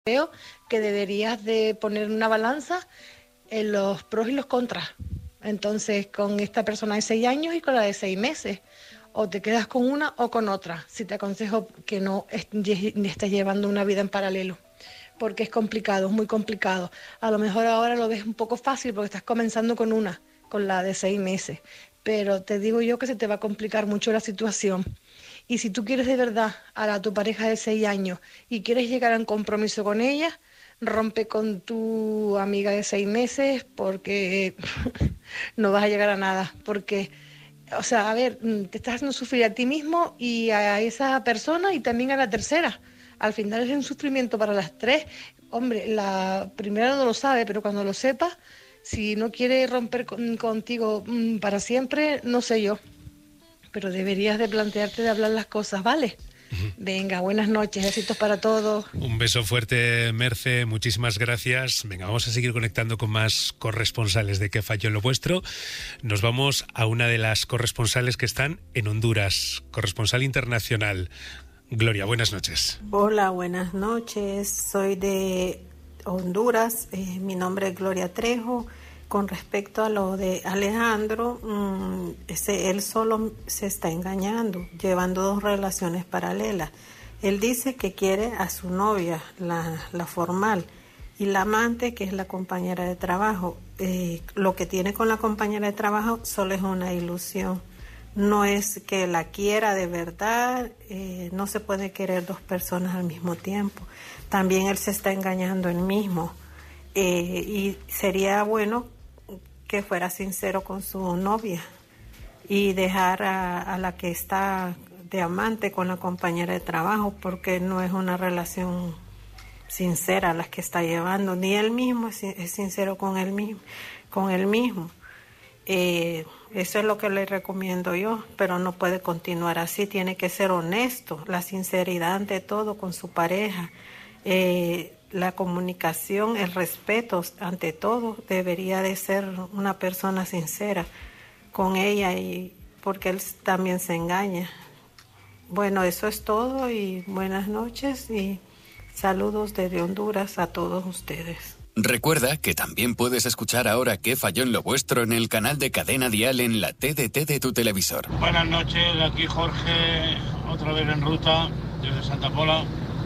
Creo que deberías de poner una balanza en los pros y los contras. Entonces, con esta persona de 6 años y con la de 6 meses. O te quedas con una o con otra. Si te aconsejo que no estés llevando una vida en paralelo, porque es complicado, es muy complicado. A lo mejor ahora lo ves un poco fácil porque estás comenzando con la de 6 meses. Pero te digo yo que se te va a complicar mucho la situación. Y si tú quieres de verdad a tu pareja de 6 años y quieres llegar a un compromiso con ella, rompe con tu amiga de 6 meses porque no vas a llegar a nada. Porque, o sea, a ver, te estás haciendo sufrir a ti mismo y a esa persona y también a la tercera. Al final es un sufrimiento para las tres. Hombre, la primera no lo sabe, pero cuando lo sepa, si no quiere romper contigo para siempre, no sé yo. Pero deberías de plantearte de hablar las cosas, ¿vale? Venga, buenas noches, besitos para todos. Un beso fuerte, Merce, muchísimas gracias. Venga, vamos a seguir conectando con más corresponsales de ¿Qué falló en lo vuestro? Nos vamos a una de las corresponsales que están en Honduras, corresponsal internacional. Gloria, buenas noches. Hola, buenas noches. Soy de Honduras. Mi nombre es Gloria Trejo. Con respecto a lo de Alejandro, él solo se está engañando, llevando 2 relaciones paralelas. Él dice que quiere a su novia, la formal, y la amante, que es la compañera de trabajo. Lo que tiene con la compañera de trabajo solo es una ilusión. No es que la quiera de verdad, no se puede querer 2 personas al mismo tiempo. También él se está engañando él mismo. Y sería bueno que fuera sincero con su novia y dejar a la que está de amante con la compañera de trabajo, porque no es una relación sincera la que está llevando, ni él mismo es sincero con él mismo. Eso es lo que le recomiendo yo, pero no puede continuar así, tiene que ser honesto, la sinceridad ante todo con su pareja. La comunicación, el respeto ante todo, debería de ser una persona sincera con ella, y porque él también se engaña. Bueno, eso es todo y buenas noches y saludos desde Honduras a todos ustedes. Recuerda que también puedes escuchar ahora ¿Qué falló en lo vuestro? En el canal de Cadena Dial en la TDT de tu televisor. Buenas noches, aquí Jorge, otra vez en ruta desde Santa Pola.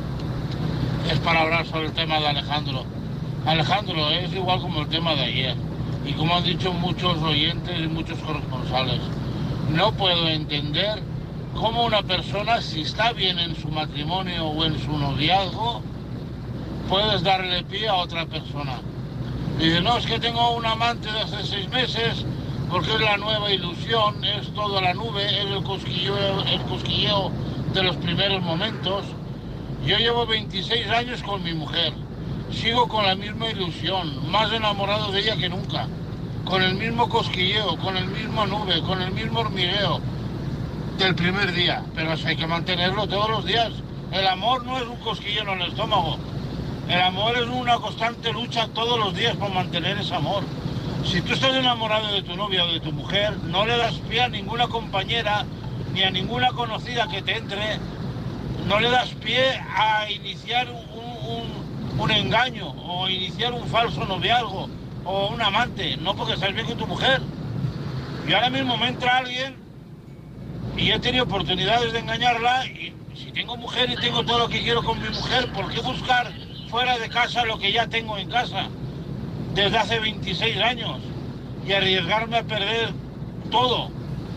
Es para hablar sobre el tema de Alejandro. Alejandro es igual como el tema de ayer. Y como han dicho muchos oyentes y muchos corresponsales, no puedo entender cómo una persona, si está bien en su matrimonio o en su noviazgo, puedes darle pie a otra persona. Dice, no, es que tengo un amante de hace 6 meses, porque es la nueva ilusión, es toda la nube, es el cosquilleo de los primeros momentos. Yo llevo 26 años con mi mujer, sigo con la misma ilusión, más enamorado de ella que nunca, con el mismo cosquilleo, con el mismo nube, con el mismo hormigueo del primer día, pero eso hay que mantenerlo todos los días. El amor no es un cosquilleo en el estómago, el amor es una constante lucha todos los días por mantener ese amor. Si tú estás enamorado de tu novia o de tu mujer, no le das pie a ninguna compañera ni a ninguna conocida que te entre. No le das pie a iniciar un engaño o iniciar un falso noviazgo o un amante, no porque estás bien con tu mujer. Y ahora mismo me entra alguien y he tenido oportunidades de engañarla, y si tengo mujer y tengo todo lo que quiero con mi mujer, ¿por qué buscar fuera de casa lo que ya tengo en casa desde hace 26 años y arriesgarme a perder todo?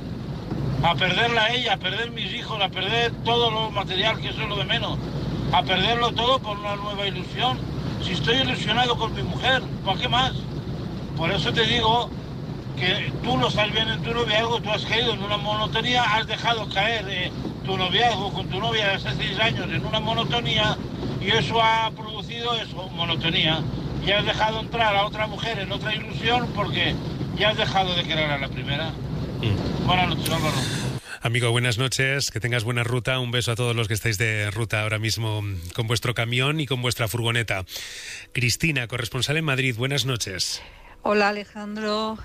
A perderla a ella, a perder mis hijos, a perder todo lo material, que eso es lo de menos, a perderlo todo por una nueva ilusión. Si estoy ilusionado con mi mujer, ¿para qué más? Por eso te digo que tú no estás bien en tu noviazgo, tú has caído en una monotonía, has dejado caer tu noviazgo con tu novia de hace 6 años en una monotonía, y eso ha producido eso, monotonía, y has dejado entrar a otra mujer en otra ilusión porque ya has dejado de querer a la primera. Buenas noches, Álvaro. Amigo, buenas noches, que tengas buena ruta. Un beso a todos los que estáis de ruta ahora mismo con vuestro camión y con vuestra furgoneta. Cristina, corresponsal en Madrid, buenas noches. Hola Alejandro,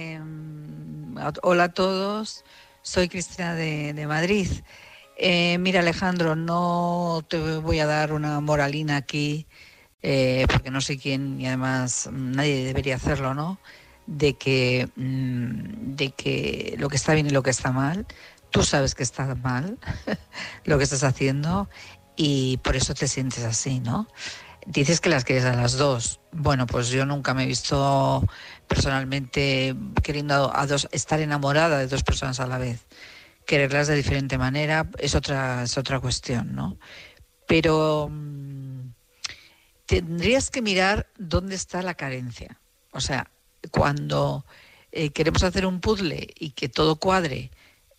hola a todos, soy Cristina de Madrid. Mira Alejandro, no te voy a dar una moralina aquí porque no sé quién, y además nadie debería hacerlo, ¿no? De que lo que está bien y lo que está mal, tú sabes que está mal lo que estás haciendo y por eso te sientes así, ¿no? Dices que las quieres a las dos. Bueno, pues yo nunca me he visto personalmente queriendo estar enamorada de dos personas a la vez. Quererlas de diferente manera es otra cuestión, ¿no? Pero tendrías que mirar dónde está la carencia. O sea, cuando queremos hacer un puzzle y que todo cuadre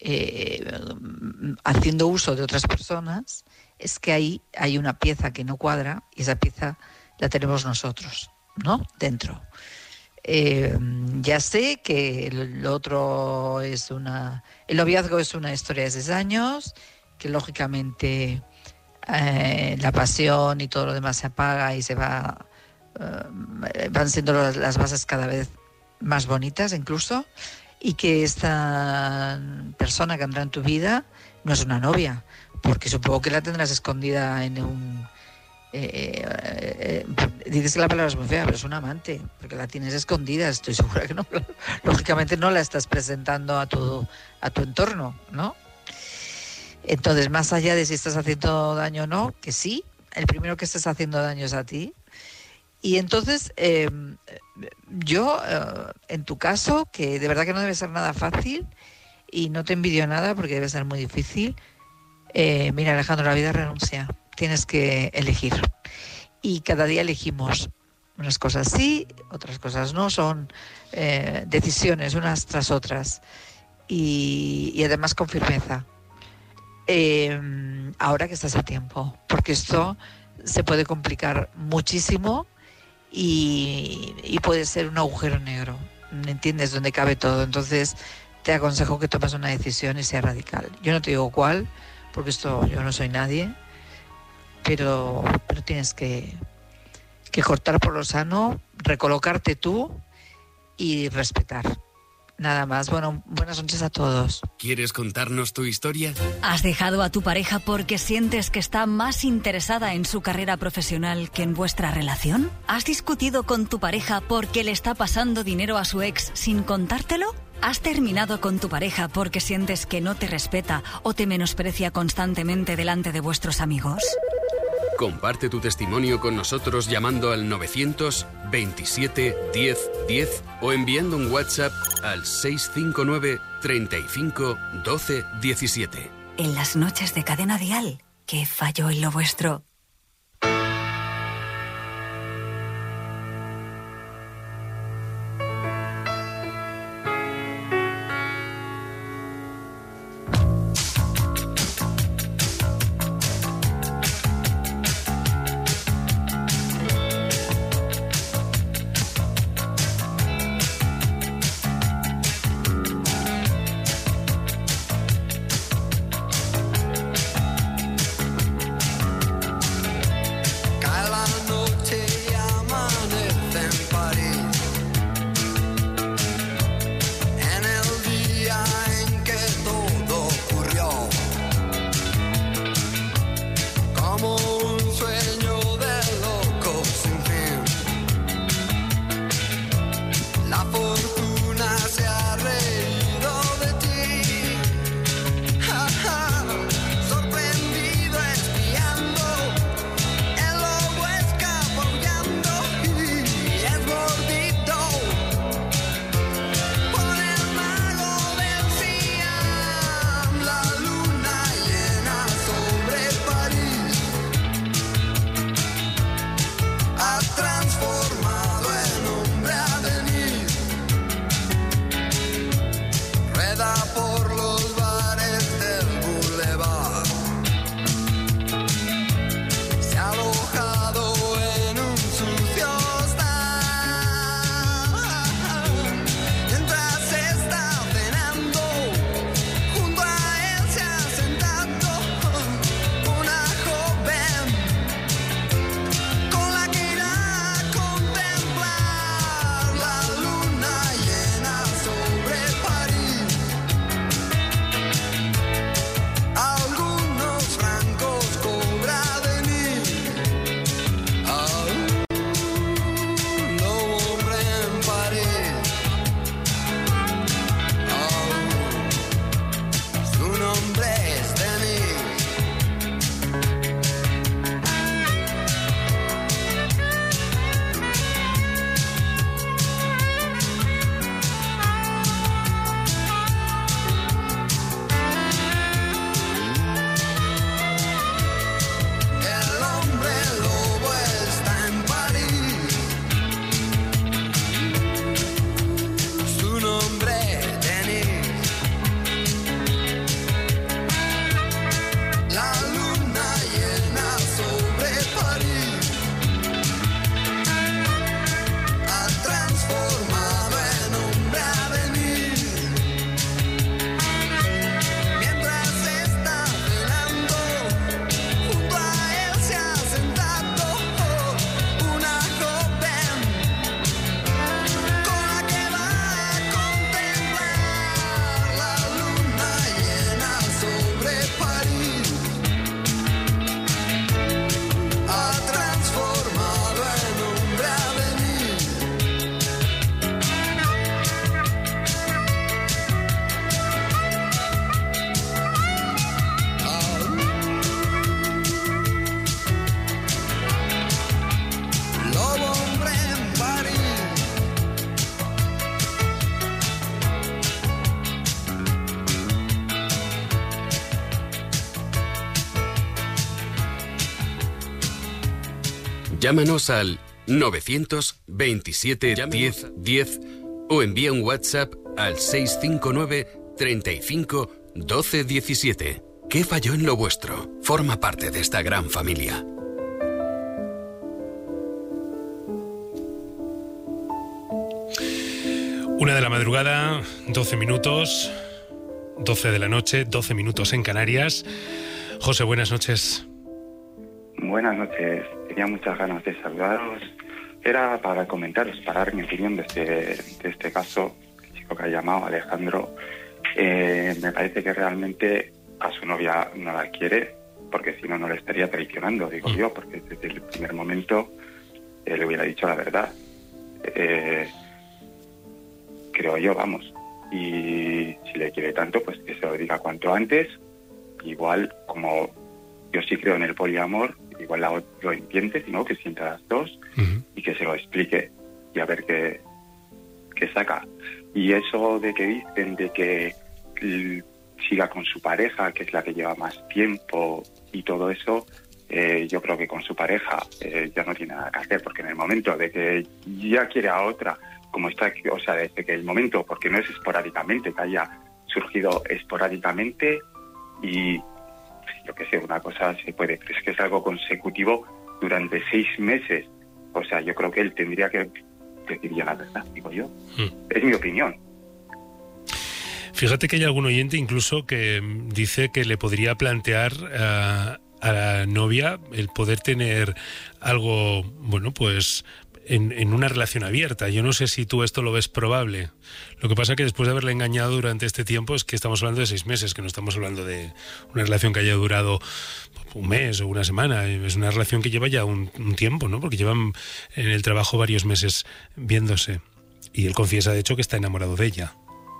haciendo uso de otras personas, es que ahí hay una pieza que no cuadra y esa pieza la tenemos nosotros, ¿no? Dentro. Ya sé que lo otro es el noviazgo es una historia de 6 años, que lógicamente la pasión y todo lo demás se apaga y van siendo las bases cada vez más bonitas incluso, y que esta persona que entra en tu vida no es una novia, porque supongo que la tendrás escondida en un... dices que la palabra es muy fea, pero es un amante, porque la tienes escondida. Estoy segura que no, lógicamente no la estás presentando a tu entorno, ¿no? Entonces, más allá de si estás haciendo daño o no, que sí, el primero que estás haciendo daño es a ti. Y entonces, yo, en tu caso, que de verdad que no debe ser nada fácil, y no te envidio nada porque debe ser muy difícil, mira, Alejandro, la vida renuncia. Tienes que elegir. Y cada día elegimos. Unas cosas sí, otras cosas no. Son decisiones unas tras otras. Y además con firmeza. Ahora que estás a tiempo. Porque esto se puede complicar muchísimo y puede ser un agujero negro. ¿Entiendes? Donde cabe todo. Entonces te aconsejo que tomes una decisión y sea radical. Yo no te digo cuál, porque yo no soy nadie. Pero tienes que cortar por lo sano, recolocarte tú y respetar. Nada más. Bueno, buenas noches a todos. ¿Quieres contarnos tu historia? ¿Has dejado a tu pareja porque sientes que está más interesada en su carrera profesional que en vuestra relación? ¿Has discutido con tu pareja porque le está pasando dinero a su ex sin contártelo? ¿Has terminado con tu pareja porque sientes que no te respeta o te menosprecia constantemente delante de vuestros amigos? Comparte tu testimonio con nosotros llamando al 927 10 10 o enviando un WhatsApp al 659 35 12 17. En las noches de Cadena Dial, ¿qué falló en lo vuestro? Llámanos al 927 10 10 o envía un WhatsApp al 659 35 12 17. ¿Qué falló en lo vuestro? Forma parte de esta gran familia. Una de la madrugada, 12 minutos, 12 de la noche, 12 minutos en Canarias. José, buenas noches. Buenas noches. Tenía muchas ganas de saludaros. Era para comentaros, para dar mi opinión de este caso, el chico que ha llamado, Alejandro. Me parece que realmente a su novia no la quiere, porque si no, no le estaría traicionando, digo yo, porque desde el primer momento le hubiera dicho la verdad. Creo yo, vamos. Y si le quiere tanto, pues que se lo diga cuanto antes. Igual, como yo sí creo en el poliamor, igual lo entiende, ¿no? Que sienta las dos y que se lo explique y a ver qué saca. Y eso de que dicen de que siga con su pareja, que es la que lleva más tiempo y todo eso, yo creo que con su pareja ya no tiene nada que hacer, porque en el momento de que ya quiere a otra, como está, o sea, desde que el momento, porque no es esporádicamente, que haya surgido esporádicamente y yo qué sé, una cosa se puede, pero es que es algo consecutivo durante 6 meses. O sea, yo creo que él tendría que decir ya la verdad, digo yo. Es mi opinión. Fíjate que hay algún oyente incluso que dice que le podría plantear a la novia el poder tener algo, bueno, pues en una relación abierta. Yo no sé si tú esto lo ves probable. Lo que pasa que después de haberle engañado durante este tiempo es que estamos hablando de 6 meses, que no estamos hablando de una relación que haya durado un mes o una semana. Es una relación que lleva ya un tiempo, ¿no? Porque llevan en el trabajo varios meses viéndose. Y él confiesa, de hecho, que está enamorado de ella.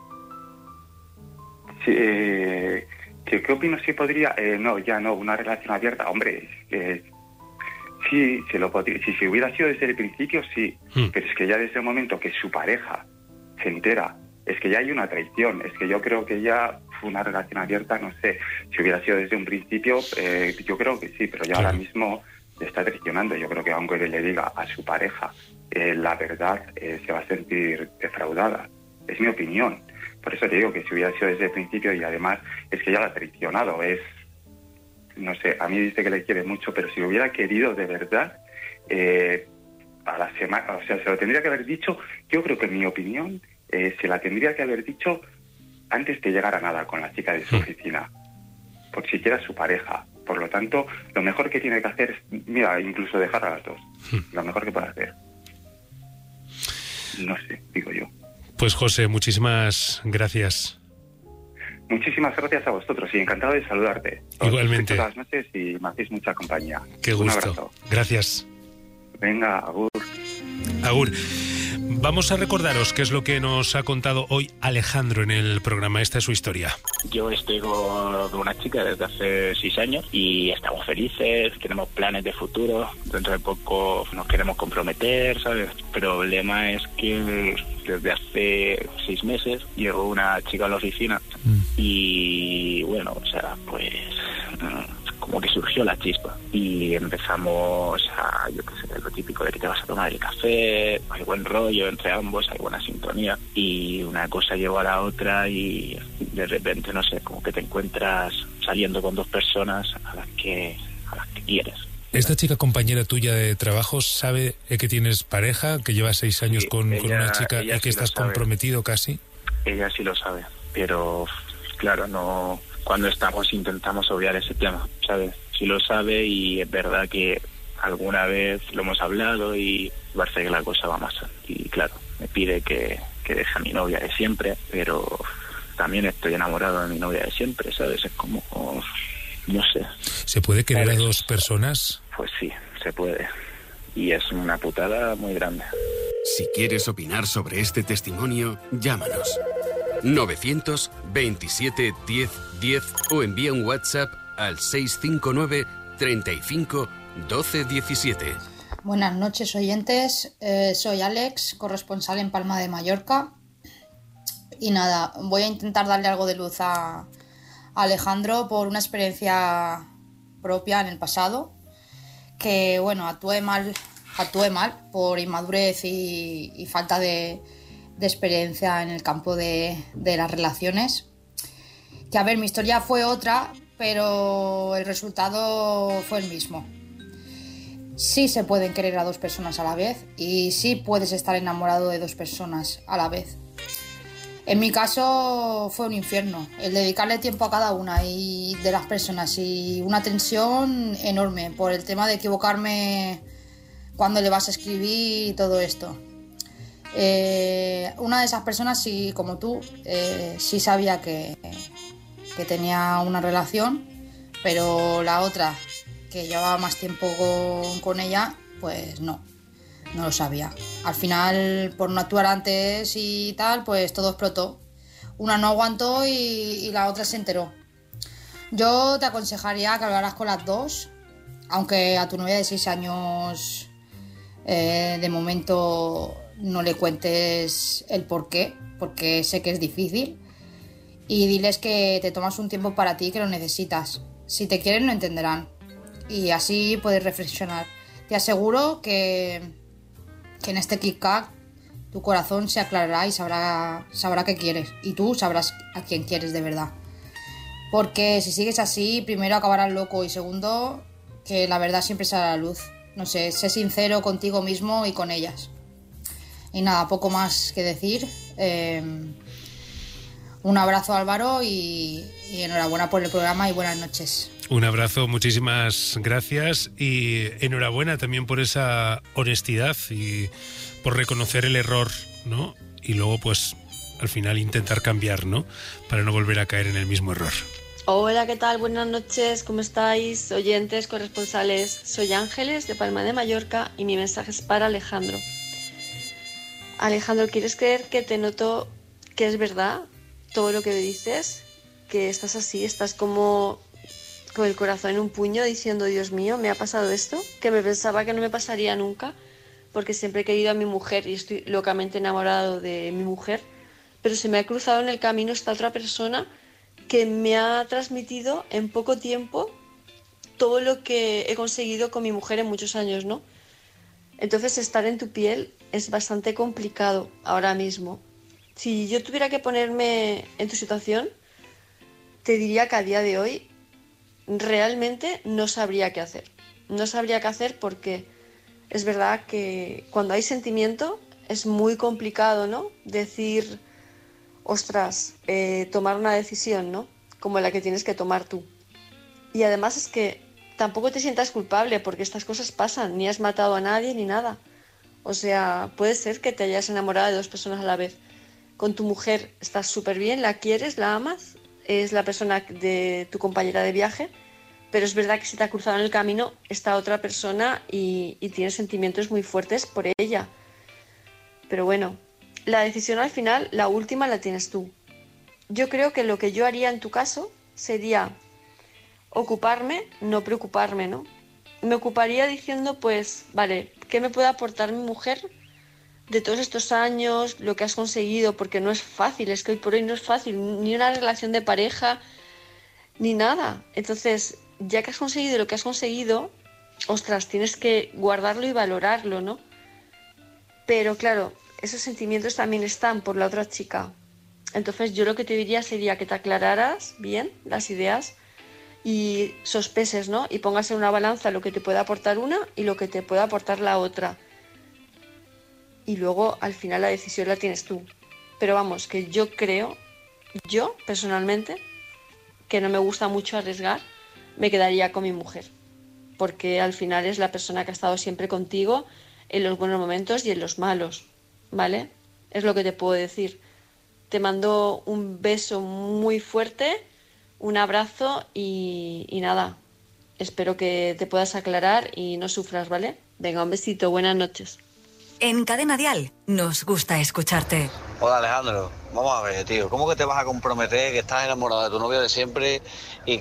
Sí, ¿qué opino? Si podría... no, ya no, una relación abierta. Hombre, sí, se lo podría. Si se hubiera sido desde el principio, sí. Pero es que ya desde el momento que su pareja se entera, es que ya hay una traición. Es que yo creo que ya fue una relación abierta, no sé. Si hubiera sido desde un principio, yo creo que sí, pero ya ahora mismo le está traicionando. Yo creo que aunque le diga a su pareja la verdad, se va a sentir defraudada. Es mi opinión. Por eso te digo que si hubiera sido desde el principio, y además es que ya la ha traicionado, no sé, a mí dice que le quiere mucho, pero si lo hubiera querido de verdad, a la semana, o sea, se lo tendría que haber dicho, yo creo que en mi opinión, se la tendría que haber dicho antes de llegar a nada con la chica de su oficina, por siquiera su pareja. Por lo tanto, lo mejor que tiene que hacer es, mira, incluso dejar a las dos, lo mejor que puede hacer. No sé, digo yo. Pues José, muchísimas gracias. Muchísimas gracias a vosotros y encantado de saludarte. Igualmente. Todas las noches y me hacéis mucha compañía. Qué gusto. Un abrazo. Gracias. Venga, agur. Agur. Vamos a recordaros qué es lo que nos ha contado hoy Alejandro en el programa. Esta es su historia. Yo estoy con una chica desde hace 6 años y estamos felices, tenemos planes de futuro. Dentro de poco nos queremos comprometer, ¿sabes? El problema es que desde hace 6 meses llegó una chica a la oficina y bueno, o sea, pues como que surgió la chispa y empezamos a, yo qué sé, lo típico de que te vas a tomar el café, hay buen rollo entre ambos, hay buena sintonía y una cosa llevó a la otra y de repente, no sé, como que te encuentras saliendo con 2 personas a las que quieres. ¿Esta chica compañera tuya de trabajo sabe que tienes pareja, que llevas 6 años con una chica y que estás comprometido casi? Ella sí lo sabe, pero claro, no... Cuando estamos intentamos obviar ese tema, ¿sabes? Sí lo sabe y es verdad que alguna vez lo hemos hablado y parece que la cosa va más. Y claro, me pide que deje a mi novia de siempre, pero también estoy enamorado de mi novia de siempre, ¿sabes? Es como, no sé. ¿Se puede querer a 2 personas? Pues sí, se puede. Y es una putada muy grande. Si quieres opinar sobre este testimonio, llámanos. 927 10 10 o envía un WhatsApp al 659 35 12 17. Buenas noches, oyentes. Soy Alex, corresponsal en Palma de Mallorca. Y nada, voy a intentar darle algo de luz a Alejandro por una experiencia propia en el pasado. Que bueno, actué mal actué mal por inmadurez y falta de experiencia en el campo de las relaciones. Que a ver, mi historia fue otra, pero el resultado fue el mismo. Sí se pueden querer a dos personas a la vez y sí puedes estar enamorado de dos personas a la vez. En mi caso fue un infierno, el dedicarle tiempo a cada una y de las personas y una tensión enorme por el tema de equivocarme cuando le vas a escribir y todo esto. Una de esas personas, sí, como tú, sí sabía que tenía una relación, pero la otra, que llevaba más tiempo con ella, pues no lo sabía. Al final, por no actuar antes y tal, pues todo explotó. Una no aguantó y la otra se enteró. Yo te aconsejaría que hablaras con las dos, aunque a tu novia de 6 años de momento no le cuentes el porqué, porque sé que es difícil, y diles que te tomas un tiempo para ti, que lo necesitas. Si te quieren, lo entenderán, y así puedes reflexionar. Te aseguro que en este Kit-Kat tu corazón se aclarará y sabrá qué quieres, y tú sabrás a quién quieres de verdad. Porque si sigues así, primero acabarás loco y segundo, que la verdad siempre sale a la luz. No sé, sé sincero contigo mismo y con ellas. Y nada, poco más que decir. Un abrazo, Álvaro, y enhorabuena por el programa y buenas noches. Un abrazo, muchísimas gracias y enhorabuena también por esa honestidad y por reconocer el error, ¿no? Y luego, pues, al final intentar cambiar, ¿no? Para no volver a caer en el mismo error. Hola, ¿qué tal? Buenas noches, ¿cómo estáis? Oyentes, corresponsales, soy Ángeles de Palma de Mallorca y mi mensaje es para Alejandro. Alejandro, ¿quieres creer que te noto que es verdad todo lo que me dices? Que estás así, estás como con el corazón en un puño diciendo, Dios mío, me ha pasado esto, que me pensaba que no me pasaría nunca, porque siempre he querido a mi mujer y estoy locamente enamorado de mi mujer, pero se me ha cruzado en el camino esta otra persona que me ha transmitido en poco tiempo todo lo que he conseguido con mi mujer en muchos años, ¿no? Entonces estar en tu piel es bastante complicado ahora mismo. Si yo tuviera que ponerme en tu situación, te diría que a día de hoy realmente no sabría qué hacer. No sabría qué hacer porque es verdad que cuando hay sentimiento es muy complicado, ¿no? Decir, ostras, tomar una decisión, ¿no? Como la que tienes que tomar tú. Y además es que tampoco te sientas culpable porque estas cosas pasan, ni has matado a nadie ni nada. O sea, puede ser que te hayas enamorado de dos personas a la vez. Con tu mujer estás súper bien, la quieres, la amas, es la persona de tu compañera de viaje, pero es verdad que se te ha cruzado en el camino esta otra persona y tienes sentimientos muy fuertes por ella. Pero bueno, la decisión al final, la última la tienes tú. Yo creo que lo que yo haría en tu caso sería ocuparme, no preocuparme, ¿no? Me ocuparía diciendo, pues, vale, ¿qué me puede aportar mi mujer de todos estos años, lo que has conseguido? Porque no es fácil, es que hoy por hoy no es fácil, ni una relación de pareja, ni nada. Entonces, ya que has conseguido lo que has conseguido, ostras, tienes que guardarlo y valorarlo, ¿no? Pero claro, esos sentimientos también están por la otra chica. Entonces yo lo que te diría sería que te aclararas bien las ideas y sospeses, ¿no? Y pongas en una balanza lo que te puede aportar una y lo que te puede aportar la otra. Y luego al final la decisión la tienes tú. Pero vamos, que yo creo, yo personalmente, que no me gusta mucho arriesgar, me quedaría con mi mujer. Porque al final es la persona que ha estado siempre contigo en los buenos momentos y en los malos, ¿vale? Es lo que te puedo decir. Te mando un beso muy fuerte, un abrazo y nada, espero que te puedas aclarar y no sufras, ¿vale? Venga, un besito, buenas noches. En Cadena Dial nos gusta escucharte. Hola Alejandro, vamos a ver, tío, ¿cómo que te vas a comprometer que estás enamorado de tu novia de siempre y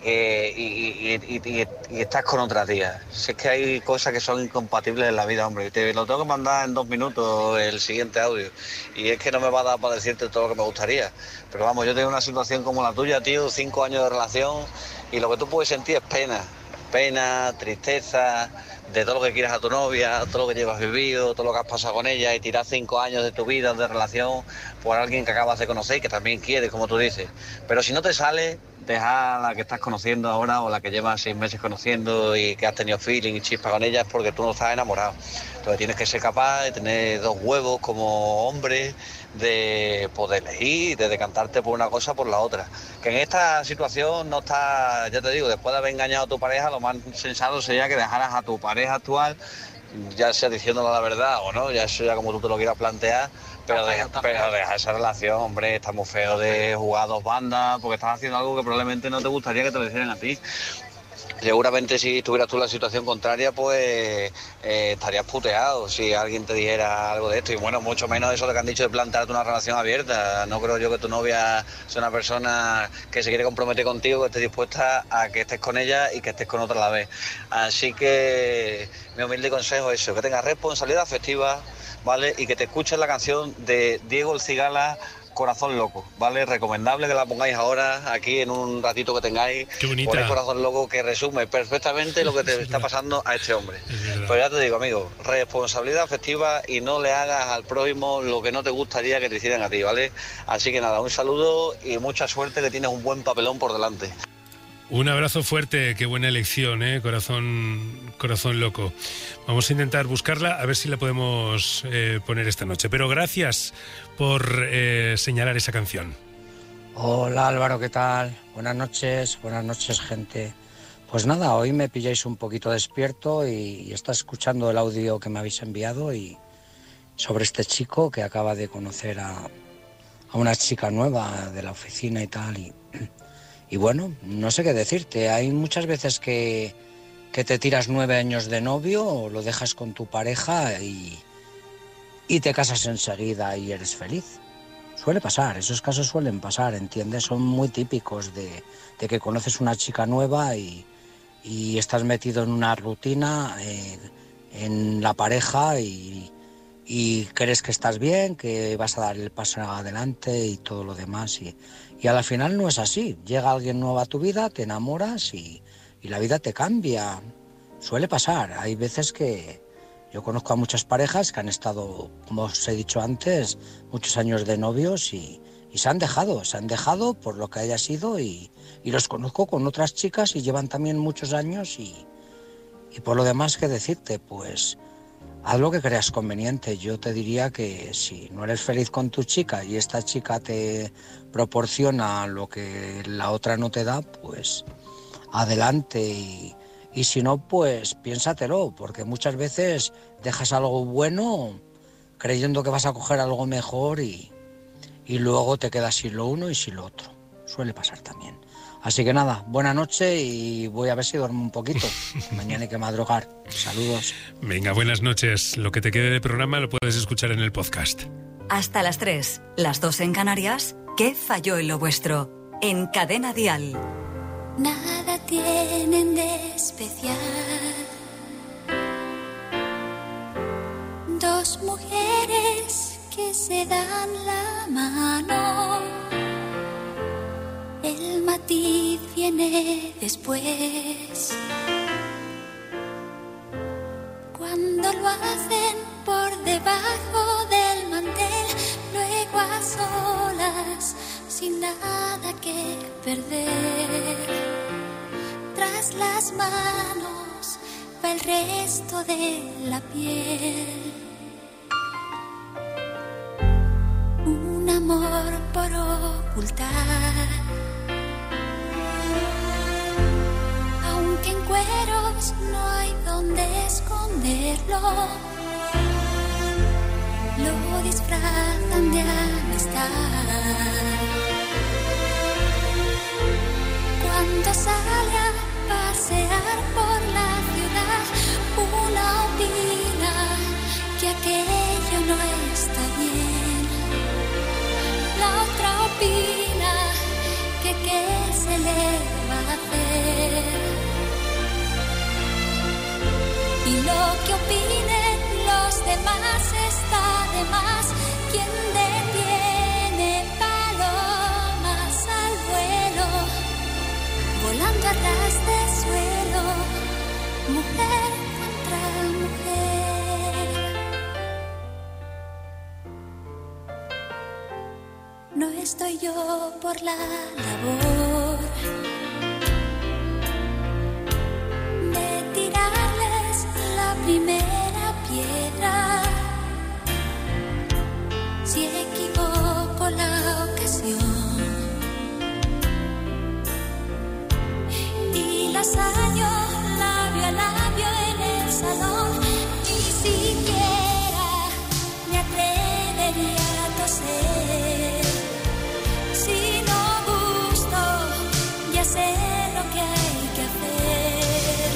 que estás con otra tía? Si es que hay cosas que son incompatibles en la vida, hombre. Te lo tengo que mandar en 2 minutos el siguiente audio y es que no me va a dar para decirte todo lo que me gustaría. Pero vamos, yo tengo una situación como la tuya, tío, 5 años de relación y lo que tú puedes sentir es pena, tristeza, de todo lo que quieres a tu novia, todo lo que llevas vivido, todo lo que has pasado con ella, y tirar 5 años de tu vida de relación por alguien que acabas de conocer y que también quieres, como tú dices. Pero si no te sale, deja a la que estás conociendo ahora o la que llevas 6 meses conociendo y que has tenido feeling y chispa con ella, es porque tú no estás enamorado. Entonces tienes que ser capaz de tener 2 huevos como hombre, de poder elegir, de decantarte por una cosa o por la otra. Que en esta situación no está, ya te digo, después de haber engañado a tu pareja, lo más sensato sería que dejaras a tu pareja actual, ya sea diciéndole la verdad o no, ya eso ya como tú te lo quieras plantear, pero deja esa relación, hombre. Está muy feo de jugar 2 bandas porque estás haciendo algo que probablemente no te gustaría que te lo hicieran a ti. Seguramente si estuvieras tú en la situación contraria, pues estarías puteado si alguien te dijera algo de esto. Y bueno, mucho menos eso de que han dicho de plantearte una relación abierta. No creo yo que tu novia sea una persona que se quiere comprometer contigo, que esté dispuesta a que estés con ella y que estés con otra a la vez. Así que mi humilde consejo es eso, que tengas responsabilidad afectiva, ¿vale? Y que te escuches la canción de Diego El Cigala, Corazón Loco, ¿vale? Recomendable que la pongáis ahora, aquí en un ratito que tengáis. Qué bonita. Ponéis Corazón Loco, que resume perfectamente lo que te está pasando a este hombre. Pero ya te digo, amigo, responsabilidad afectiva y no le hagas al prójimo lo que no te gustaría que te hicieran a ti, ¿vale? Así que nada, un saludo y mucha suerte, que tienes un buen papelón por delante. Un abrazo fuerte, qué buena elección, Corazón Loco. Vamos a intentar buscarla, a ver si la podemos poner esta noche. Pero gracias por señalar esa canción. Hola Álvaro, ¿qué tal? Buenas noches, gente. Pues nada, hoy me pilláis un poquito despierto y está escuchando el audio que me habéis enviado y sobre este chico que acaba de conocer a una chica nueva de la oficina y tal. Y bueno, no sé qué decirte. Hay muchas veces que te tiras 9 años de novio o lo dejas con tu pareja y te casas enseguida y eres feliz. Suele pasar, esos casos suelen pasar, ¿entiendes? Son muy típicos de que conoces una chica nueva y estás metido en una rutina en la pareja y crees que estás bien, que vas a dar el paso adelante y todo lo demás. Y al final no es así. Llega alguien nuevo a tu vida, te enamoras y la vida te cambia. Suele pasar. Hay veces que yo conozco a muchas parejas que han estado, como os he dicho antes, muchos años de novios y se han dejado por lo que haya sido y los conozco con otras chicas y llevan también muchos años y por lo demás, ¿qué decirte? Pues haz lo que creas conveniente. Yo te diría que si no eres feliz con tu chica y esta chica te proporciona lo que la otra no te da, pues adelante. Y si no, pues piénsatelo, porque muchas veces dejas algo bueno creyendo que vas a coger algo mejor y luego te quedas sin lo uno y sin lo otro. Suele pasar también. Así que nada, buena noche y voy a ver si duermo un poquito. Mañana hay que madrugar. Saludos. Venga, buenas noches. Lo que te quede de programa lo puedes escuchar en el podcast. Hasta las 3, las 2 en Canarias. ¿Qué falló en lo vuestro? En Cadena Dial. Nada tienen de especial. 2 mujeres que se dan la mano. El matiz viene después. Cuando lo hacen por debajo del mantel, luego a solas, sin nada que perder. Tras las manos va el resto de la piel. Un amor por ocultar. Aunque en cueros no hay donde esconderlo, lo disfrazan de amistad. Cuando sale a pasear por la ciudad, una opina que aquello no está bien. La otra opina que qué se le va a hacer. Y lo que opinen los demás está de más. Quien detiene palomas al vuelo, volando a ras de suelo, mujer contra no estoy yo por la labor de tirarles la primera piedra. Si equivoco la ocasión y las hallo labio a labio en el salón, ni siquiera me atrevería a toser. Si no gusto, ya sé lo que hay que hacer.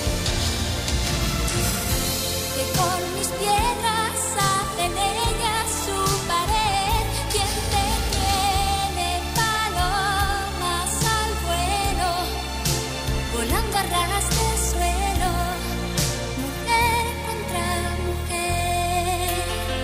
Que con mis piedras hacen ellas su pared. Quien te tiene palomas al vuelo, volando a ras de suelo, mujer contra mujer.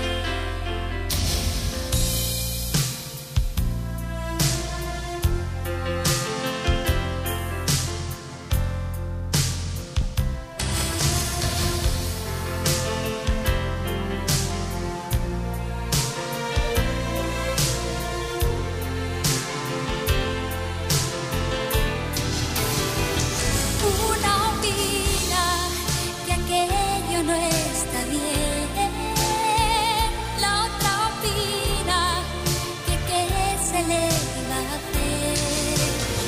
Una opina que aquello no está bien, la otra opina que qué se le va a hacer.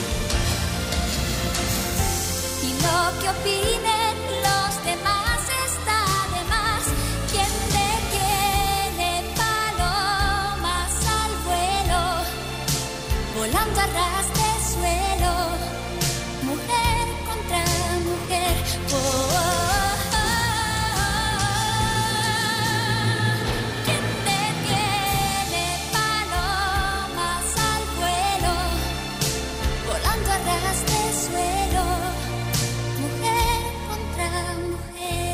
Y lo que opinen los demás está de más. Quien te tiene palomas al vuelo, volando a ras de suelo, mujer contra mujer. Oh, oh, oh. Quien te tiene palomas al vuelo, volando a ras de suelo, mujer contra mujer.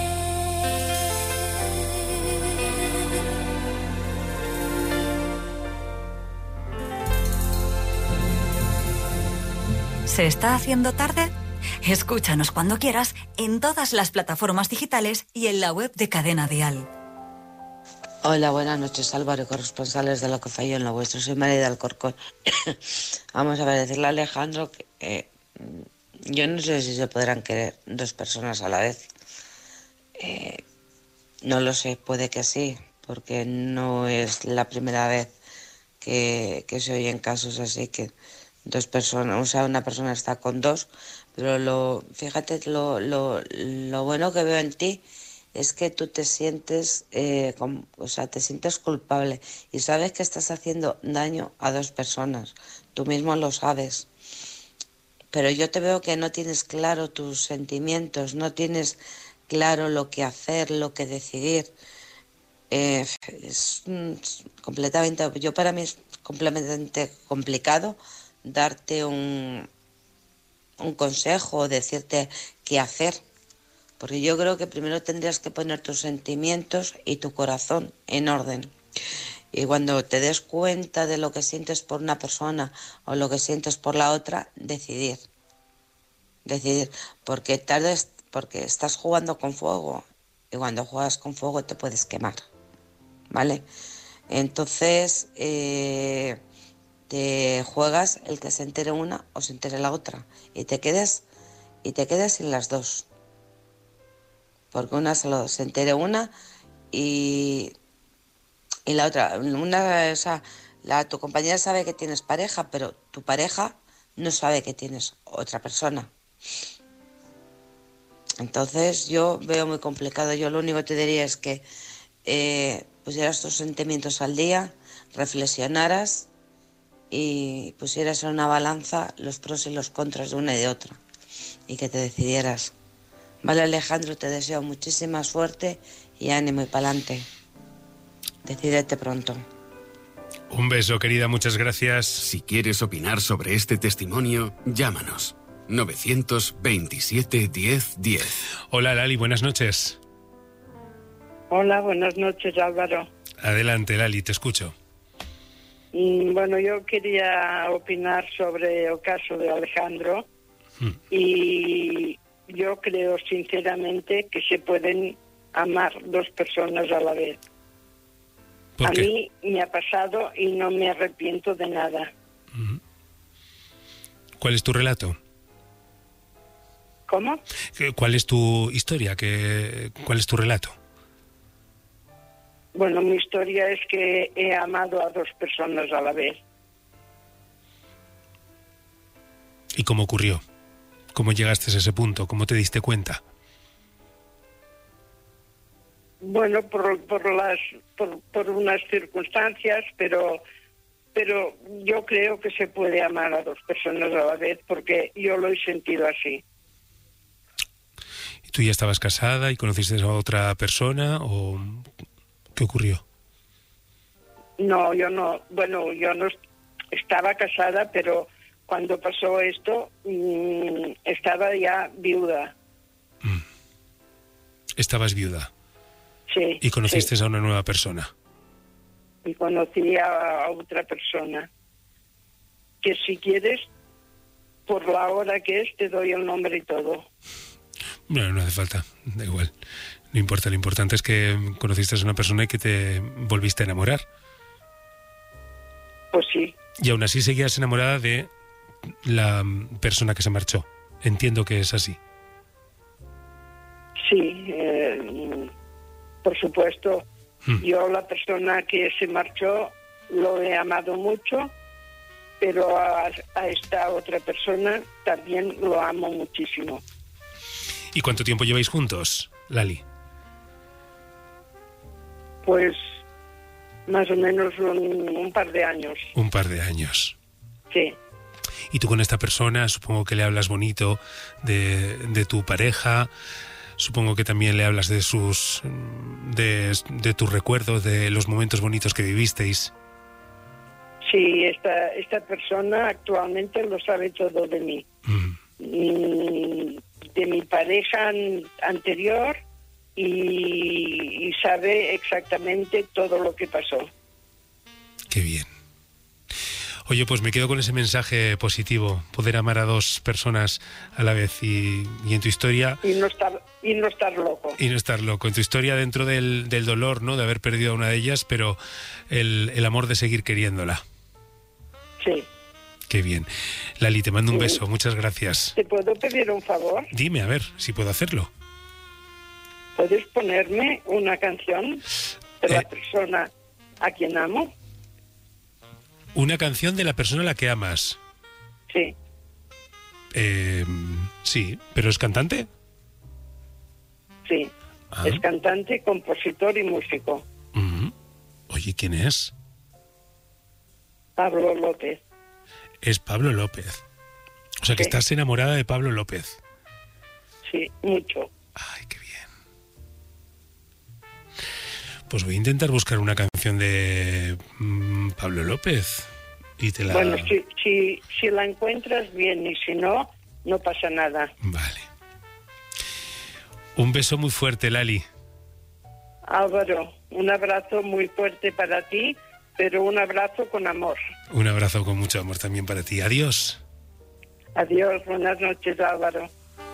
¿Se está haciendo tarde? Escúchanos cuando quieras en todas las plataformas digitales y en la web de Cadena Dial. Hola, buenas noches, Álvaro, corresponsales de Lo que falló en lo vuestro. Soy María de Alcorcón. Vamos a ver, decirle a Alejandro que yo no sé si se podrán querer dos personas a la vez. No lo sé, puede que sí, porque no es la primera vez que se oyen casos así, que dos personas, o sea, una persona está con dos, pero fíjate, lo bueno que veo en ti es que tú te sientes, te sientes culpable y sabes que estás haciendo daño a dos personas. Tú mismo lo sabes. Pero yo te veo que no tienes claro tus sentimientos, no tienes claro lo que hacer, lo que decidir. Para mí es completamente complicado darte un consejo o decirte qué hacer. Porque yo creo que primero tendrías que poner tus sentimientos y tu corazón en orden. Y cuando te des cuenta de lo que sientes por una persona o lo que sientes por la otra, decidir. Porque estás jugando con fuego y cuando juegas con fuego te puedes quemar, ¿vale? Entonces te juegas el que se entere una o se entere la otra y te quedes sin las dos. Porque una se entere una y la otra, tu compañera sabe que tienes pareja, pero tu pareja no sabe que tienes otra persona. Entonces yo veo muy complicado. Yo lo único que te diría es que pusieras tus sentimientos al día, reflexionaras y pusieras en una balanza los pros y los contras de una y de otra y que te decidieras. Vale, Alejandro, te deseo muchísima suerte y ánimo y pa'lante. Decídete pronto. Un beso, querida, muchas gracias. Si quieres opinar sobre este testimonio, llámanos. 927 10 10. Hola, Lali, buenas noches. Hola, buenas noches, Álvaro. Adelante, Lali, te escucho. Bueno, yo quería opinar sobre el caso de Alejandro y yo creo sinceramente que se pueden amar dos personas a la vez. A mí me ha pasado y no me arrepiento de nada. ¿Cuál es tu relato? ¿Cómo? ¿Cuál es tu historia? ¿Cuál es tu relato? Bueno, mi historia es que he amado a dos personas a la vez. ¿Y cómo ocurrió? ¿Cómo llegaste a ese punto? ¿Cómo te diste cuenta? Bueno, por unas circunstancias, pero yo creo que se puede amar a dos personas a la vez porque yo lo he sentido así. ¿Y tú ya estabas casada y conociste a otra persona o qué ocurrió? No, yo no. Bueno, yo no estaba casada, pero cuando pasó esto estaba ya viuda. ¿Estabas viuda? Sí. ¿Y conociste a una nueva persona? Y conocí a otra persona. Que si quieres, por la hora que es, te doy el nombre y todo. No hace falta, da igual. No importa, lo importante es que conociste a una persona y que te volviste a enamorar. Pues sí. Y aún así seguías enamorada de la persona que se marchó. Entiendo que es así. Sí, por supuesto. Yo, la persona que se marchó, lo he amado mucho, pero a esta otra persona también lo amo muchísimo. ¿Y cuánto tiempo lleváis juntos, Lali? Pues más o menos un par de años. Un par de años. Sí. Y tú con esta persona, supongo que le hablas bonito de tu pareja, supongo que también le hablas de tus recuerdos, de los momentos bonitos que vivisteis. Sí, esta persona actualmente lo sabe todo de mí. De mi pareja anterior y sabe exactamente todo lo que pasó. Qué bien. Oye, pues me quedo con ese mensaje positivo, poder amar a dos personas a la vez y en tu historia... Y no estar loco. Y no estar loco. En tu historia, dentro del dolor, ¿no?, de haber perdido a una de ellas, pero el amor de seguir queriéndola. Sí. Qué bien. Lali, te mando un beso, muchas gracias. ¿Te puedo pedir un favor? Dime, a ver, si puedo hacerlo. ¿Puedes ponerme una canción de la persona a quien amo? Una canción de la persona a la que amas. Sí. Sí, ¿pero es cantante? Sí, es cantante, compositor y músico. Oye, ¿quién es? Pablo López. Es Pablo López. O sea, que estás enamorada de Pablo López. Sí, mucho. Ay, qué bien. Pues voy a intentar buscar una canción de Pablo López y te la... Bueno, si la encuentras bien y si no, no pasa nada. Vale. Un beso muy fuerte, Lali. Álvaro, un abrazo muy fuerte para ti, pero un abrazo con amor. Un abrazo con mucho amor también para ti. Adiós. Adiós, buenas noches, Álvaro.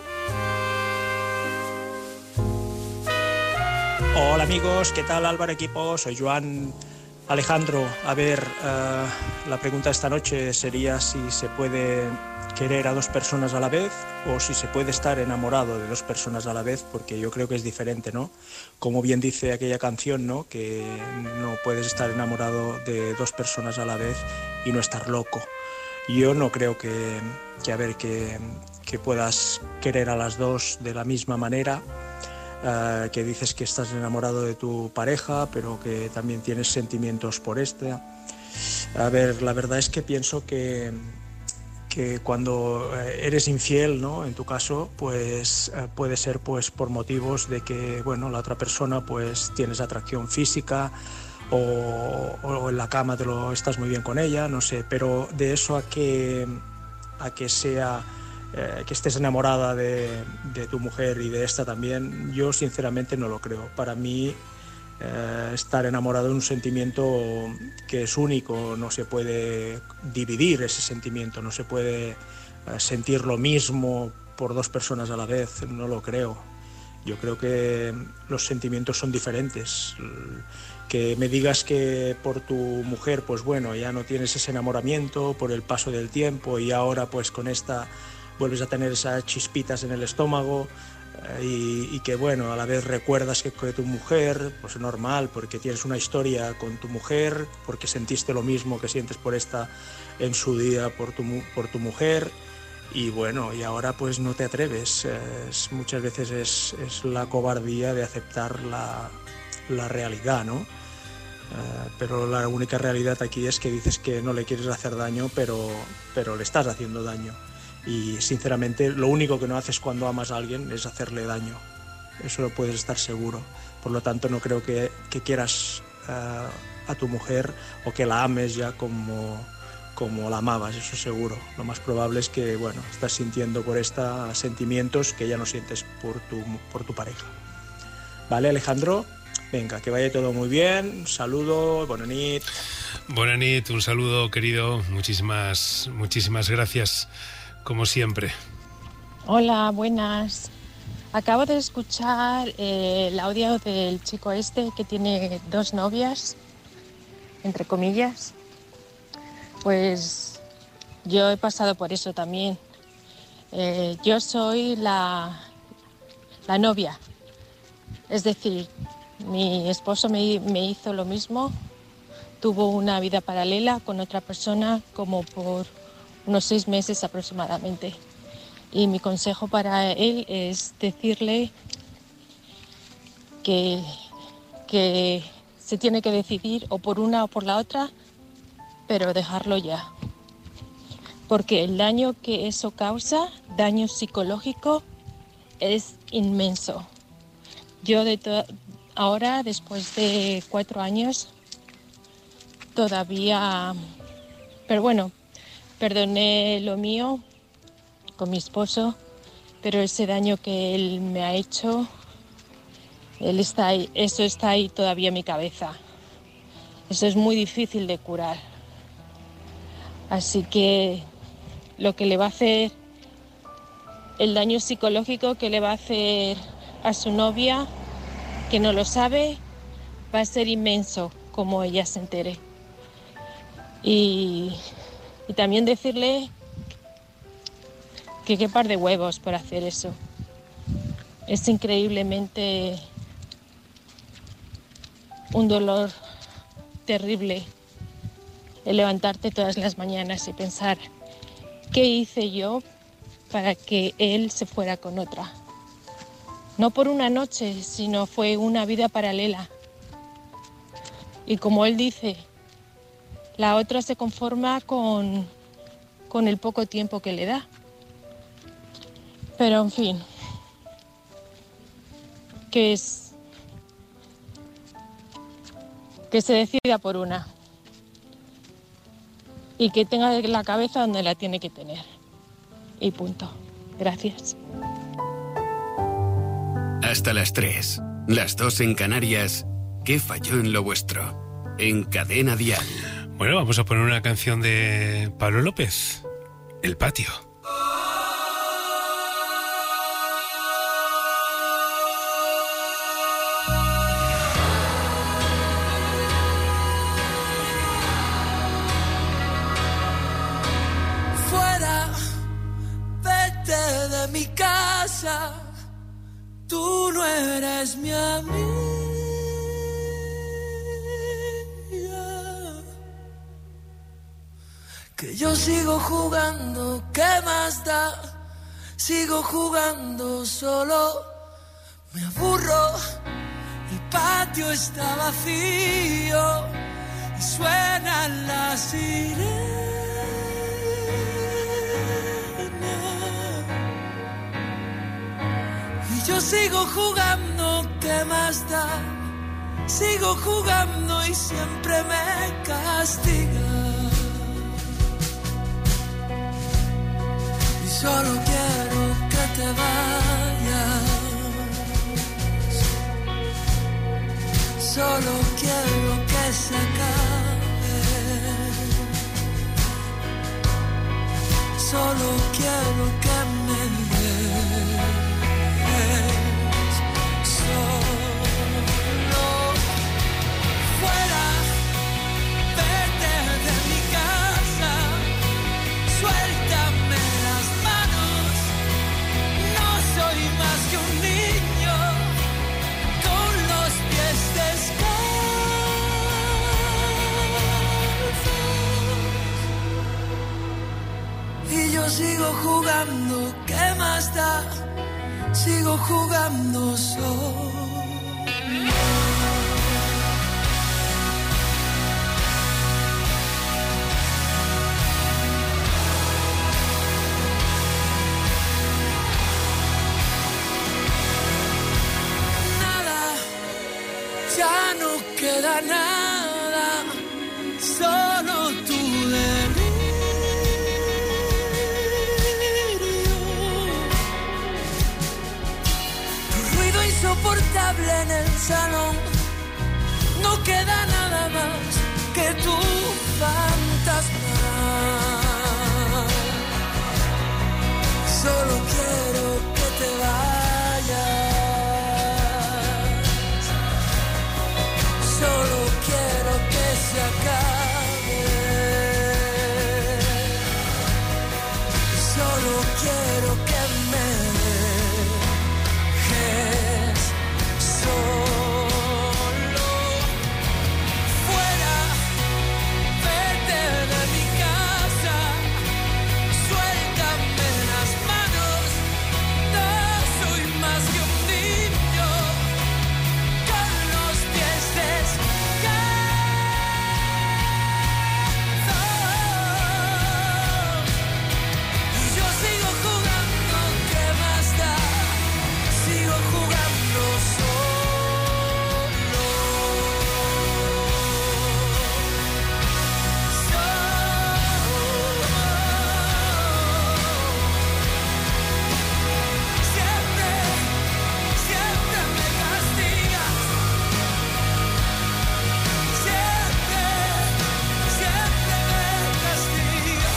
Hola amigos, ¿qué tal Álvaro equipo? Soy Joan Alejandro. A ver, la pregunta esta noche sería si se puede querer a dos personas a la vez o si se puede estar enamorado de dos personas a la vez, porque yo creo que es diferente, ¿no? Como bien dice aquella canción, ¿no?, que no puedes estar enamorado de dos personas a la vez y no estar loco. Yo no creo que puedas querer a las dos de la misma manera. Que dices que estás enamorado de tu pareja, pero que también tienes sentimientos por esta. A ver, la verdad es que pienso que cuando eres infiel, ¿no?, en tu caso, pues puede ser pues por motivos de que, bueno, la otra persona pues tienes atracción física o en la cama estás muy bien con ella, no sé, pero de eso a que sea... que estés enamorada de tu mujer y de esta también, yo sinceramente no lo creo. Para mí estar enamorado es un sentimiento que es único, no se puede dividir ese sentimiento, no se puede sentir lo mismo por dos personas a la vez, no lo creo. Yo creo que los sentimientos son diferentes. que me digas que por tu mujer, pues bueno, ya no tienes ese enamoramiento por el paso del tiempo y ahora pues con esta vuelves a tener esas chispitas en el estómago y que bueno, a la vez recuerdas que tu mujer, pues normal, porque tienes una historia con tu mujer, porque sentiste lo mismo que sientes por esta en su día por tu mujer. Y bueno, y ahora pues no te atreves, muchas veces es la cobardía de aceptar la realidad, ¿no? Pero la única realidad aquí es que dices que no le quieres hacer daño, pero le estás haciendo daño. Y sinceramente lo único que no haces cuando amas a alguien es hacerle daño, eso lo puedes estar seguro. Por lo tanto no creo que quieras a tu mujer o que la ames ya como la amabas, eso seguro. Lo más probable es que, bueno, estás sintiendo por esta sentimientos que ya no sientes por tu pareja. ¿Vale, Alejandro? Venga, que vaya todo muy bien. Un saludo, bona nit. Bona nit, un saludo, querido. Muchísimas gracias, como siempre. Hola, buenas. Acabo de escuchar el audio del chico este que tiene 2 novias, entre comillas. Pues yo he pasado por eso también. Yo soy la novia. Es decir, mi esposo me hizo lo mismo. Tuvo una vida paralela con otra persona como por unos 6 meses aproximadamente. Y mi consejo para él es decirle que se tiene que decidir o por una o por la otra, pero dejarlo ya. Porque el daño que eso causa, daño psicológico, es inmenso. Yo ahora, después de 4 años, todavía... Pero bueno, perdoné lo mío con mi esposo, pero ese daño que él me ha hecho, eso está ahí todavía en mi cabeza. Eso es muy difícil de curar. Así que lo que le va a hacer, el daño psicológico que le va a hacer a su novia, que no lo sabe, va a ser inmenso, como ella se entere. Y también decirle que qué par de huevos por hacer eso. Es increíblemente un dolor terrible el levantarte todas las mañanas y pensar qué hice yo para que él se fuera con otra. No por una noche, sino fue una vida paralela. Y como él dice, la otra se conforma con el poco tiempo que le da. Pero en fin, que se decida por una y que tenga la cabeza donde la tiene que tener. Y punto. Gracias. Hasta las 3, las 2 en Canarias. ¿Qué falló en lo vuestro? En Cadena Dial. Bueno, vamos a poner una canción de Pablo López, El Patio. Mi casa, tú no eres mi amiga, que yo sigo jugando, ¿qué más da? Sigo jugando solo, me aburro, el patio está vacío y suenan las sirenas. Yo sigo jugando, ¿qué más da? Sigo jugando y siempre me castiga. Y solo quiero que te vayas. Solo quiero que se acabe. Solo quiero que me des. Solo yo sigo jugando, ¿qué más da? Sigo jugando solo. Ya no queda nada, solo tu delirio. Tu ruido insoportable en el salón, no queda nada más que tu fantasma. Solo quiero que te vayas. Solo quiero que se acabe. Solo quiero que me dejes solo. Fuera, vete de mi casa. Suéltame las manos. No soy más que un niño con los pies descalzos. Yo sigo jugando, ¿qué más da? Sigo jugando Siempre me castigas. Siempre me castigas.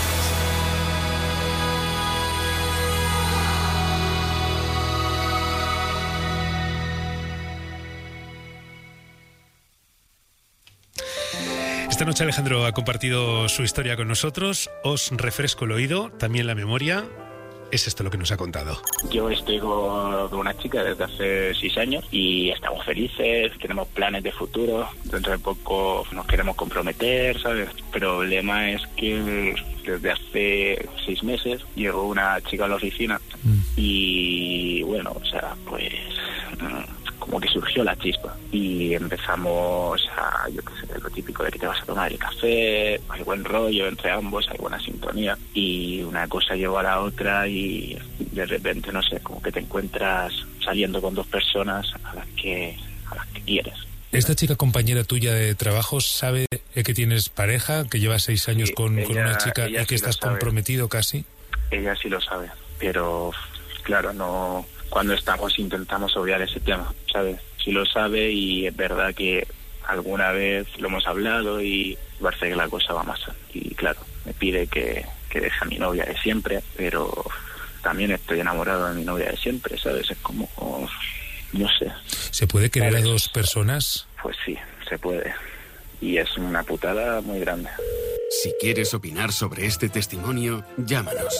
Esta noche Alejandro ha compartido su historia con nosotros. Os refresco el oído, también la memoria. Es esto lo que nos ha contado. Yo estoy con una chica desde hace 6 años y estamos felices, tenemos planes de futuro, dentro de poco nos queremos comprometer, ¿sabes? El problema es que desde hace 6 meses llegó una chica a la oficina y bueno, o sea, pues como que surgió la chispa y empezamos a, yo qué sé, lo típico de que te vas a tomar el café, hay buen rollo entre ambos, hay buena sintonía y una cosa llevó a la otra y de repente, no sé, como que te encuentras saliendo con 2 personas a las que quieres. ¿Esta chica compañera tuya de trabajo sabe que tienes pareja, que llevas 6 años con una chica y que sí estás comprometido casi? Ella sí lo sabe, pero claro, no. Cuando estamos intentamos obviar ese tema, ¿sabes? Sí lo sabe y es verdad que alguna vez lo hemos hablado y parece que la cosa va más. Y claro, me pide que deje a mi novia de siempre, pero también estoy enamorado de mi novia de siempre, ¿sabes? Es como, no sé. ¿Se puede querer a 2 personas? Pues sí, se puede. Y es una putada muy grande. Si quieres opinar sobre este testimonio, llámanos.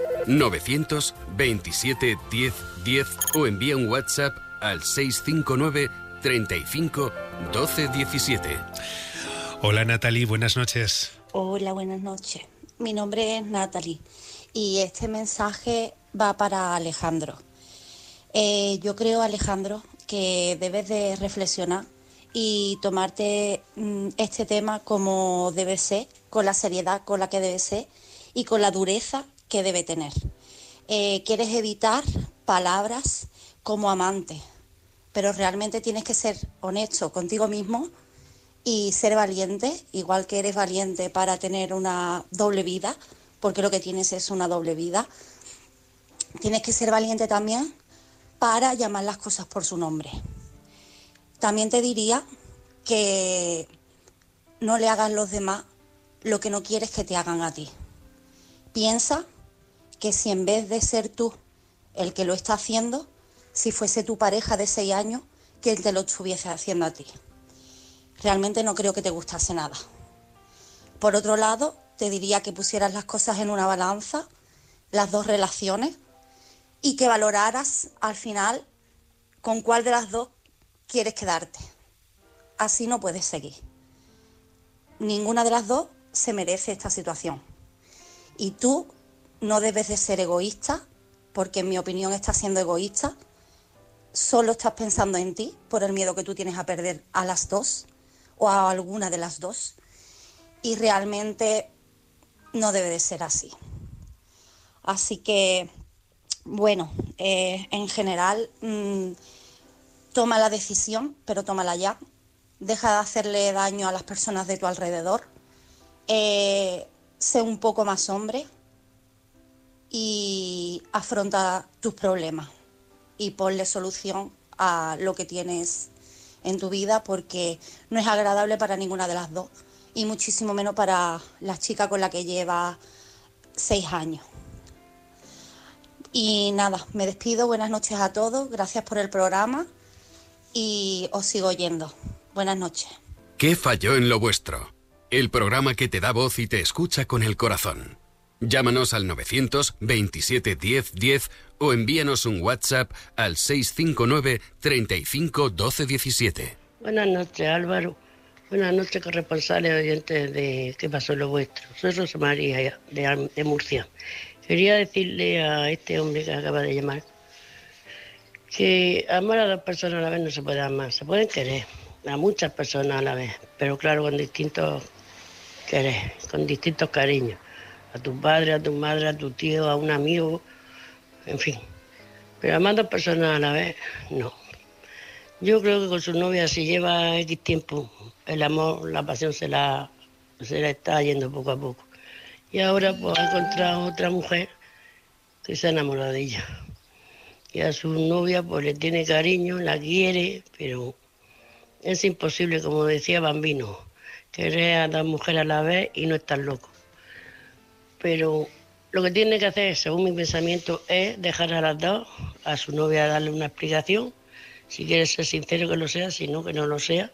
927 10 10 o envía un WhatsApp al 659 35 12 17. Hola Natalie, buenas noches. Hola, buenas noches. Mi nombre es Natalie y este mensaje va para Alejandro. Yo creo, Alejandro, que debes de reflexionar y tomarte este tema como debe ser, con la seriedad con la que debe ser y con la dureza que debe tener. Quieres evitar palabras como amante, pero realmente tienes que ser honesto contigo mismo y ser valiente, igual que eres valiente para tener una doble vida, porque lo que tienes es una doble vida. Tienes que ser valiente también para llamar las cosas por su nombre. También te diría que no le hagas a los demás lo que no quieres que te hagan a ti. Piensa que si en vez de ser tú el que lo está haciendo, si fuese tu pareja de 6 años, quien te lo estuviese haciendo a ti. Realmente no creo que te gustase nada. Por otro lado, te diría que pusieras las cosas en una balanza, las 2 relaciones, y que valoraras al final con cuál de las 2 quieres quedarte. Así no puedes seguir. Ninguna de las 2 se merece esta situación. Y tú no debes de ser egoísta, porque en mi opinión estás siendo egoísta. Solo estás pensando en ti por el miedo que tú tienes a perder a las dos o a alguna de las dos. Y realmente no debe de ser así. Así que, bueno, en general, toma la decisión, pero tómala ya. Deja de hacerle daño a las personas de tu alrededor. Sé un poco más hombre y afronta tus problemas y ponle solución a lo que tienes en tu vida, porque no es agradable para ninguna de las dos y muchísimo menos para la chica con la que lleva 6 años. Y nada, me despido, buenas noches a todos, gracias por el programa y os sigo oyendo. Buenas noches. ¿Qué falló en lo vuestro? El programa que te da voz y te escucha con el corazón. Llámanos al 927 10 10 o envíanos un WhatsApp al 659 35 12 17. Buenas noches, Álvaro. Buenas noches, corresponsales oyentes de ¿Qué pasó en lo vuestro? Soy Rosa María de Murcia. Quería decirle a este hombre que acaba de llamar que amar a 2 personas a la vez no se puede amar. Se pueden querer a muchas personas a la vez, pero claro, con distintos querer, con distintos cariños. A tu padre, a tu madre, a tu tío, a un amigo, en fin. Pero amar a 2 personas a la vez, no. Yo creo que con su novia, si lleva X tiempo, el amor, la pasión se la está yendo poco a poco. Y ahora pues ha encontrado otra mujer que se ha enamorado de ella. Y a su novia pues le tiene cariño, la quiere, pero es imposible, como decía Bambino, querer a 2 mujeres a la vez y no estar loco. Pero lo que tiene que hacer, según mi pensamiento, es dejar a las 2, a su novia darle una explicación, si quiere ser sincero que lo sea, si no, que no lo sea,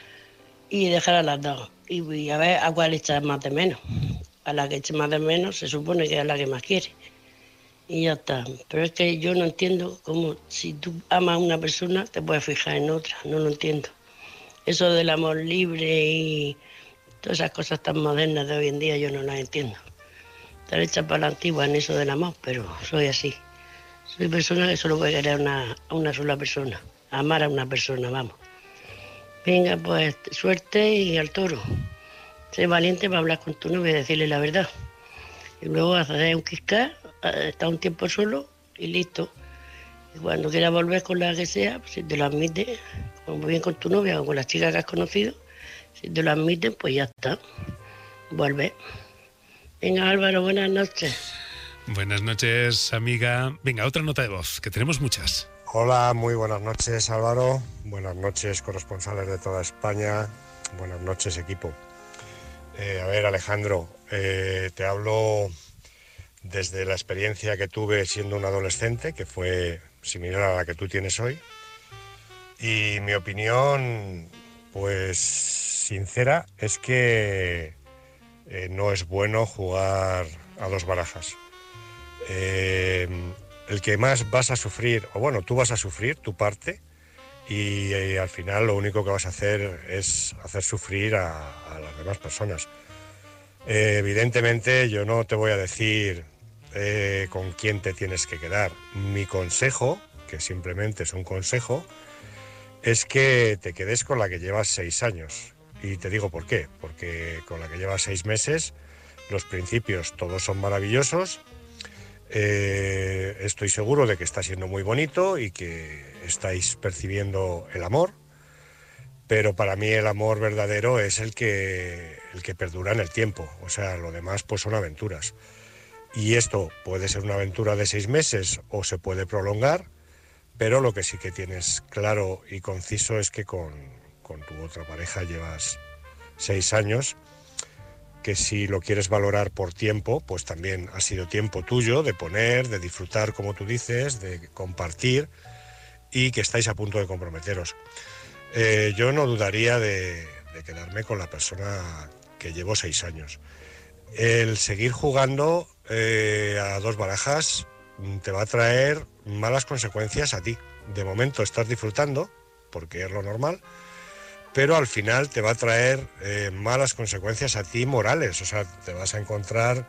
y dejar a las 2. Y a ver a cuál echa más de menos. A la que eche más de menos se supone que es la que más quiere. Y ya está. Pero es que yo no entiendo cómo, si tú amas a una persona, te puedes fijar en otra. No lo entiendo. Eso del amor libre y todas esas cosas tan modernas de hoy en día, yo no las entiendo. Estar hecha para la antigua en eso del amor, pero soy así. Soy persona que solo puede querer a una sola persona. Amar a una persona, vamos. Venga, pues suerte y al toro. Sé valiente para hablar con tu novia y decirle la verdad. Y luego hacer un quiscar, estar un tiempo solo y listo. Y cuando quieras volver con la que sea, pues si te lo admite, como bien con tu novia o con las chicas que has conocido, si te lo admiten, pues ya está. Vuelve. Venga, Álvaro, buenas noches. Buenas noches, amiga. Venga, otra nota de voz, que tenemos muchas. Hola, muy buenas noches, Álvaro. Buenas noches, corresponsales de toda España. Buenas noches, equipo. A ver, Alejandro, te hablo desde la experiencia que tuve siendo un adolescente, que fue similar a la que tú tienes hoy. Y mi opinión, pues sincera, es que no es bueno jugar a 2 barajas. El que más vas a sufrir, o bueno, tú vas a sufrir tu parte y al final lo único que vas a hacer es hacer sufrir a las demás personas. Evidentemente yo no te voy a decir con quién te tienes que quedar. Mi consejo, que simplemente es un consejo, es que te quedes con la que llevas 6 años. Y te digo por qué. Porque con la que llevas 6 meses, los principios todos son maravillosos. Estoy seguro de que está siendo muy bonito y que estáis percibiendo el amor, pero para mí el amor verdadero es el que perdura en el tiempo. O sea, lo demás pues son aventuras. Y esto puede ser una aventura de 6 meses o se puede prolongar, pero lo que sí que tienes claro y conciso es que con tu otra pareja llevas 6 años, que si lo quieres valorar por tiempo, pues también ha sido tiempo tuyo de poner, de disfrutar, como tú dices, de compartir, y que estáis a punto de comprometeros. Yo no dudaría de quedarme con la persona que llevo 6 años. El seguir jugando a 2 barajas te va a traer malas consecuencias a ti. De momento estás disfrutando, porque es lo normal, pero al final te va a traer malas consecuencias a ti morales. O sea, te vas a encontrar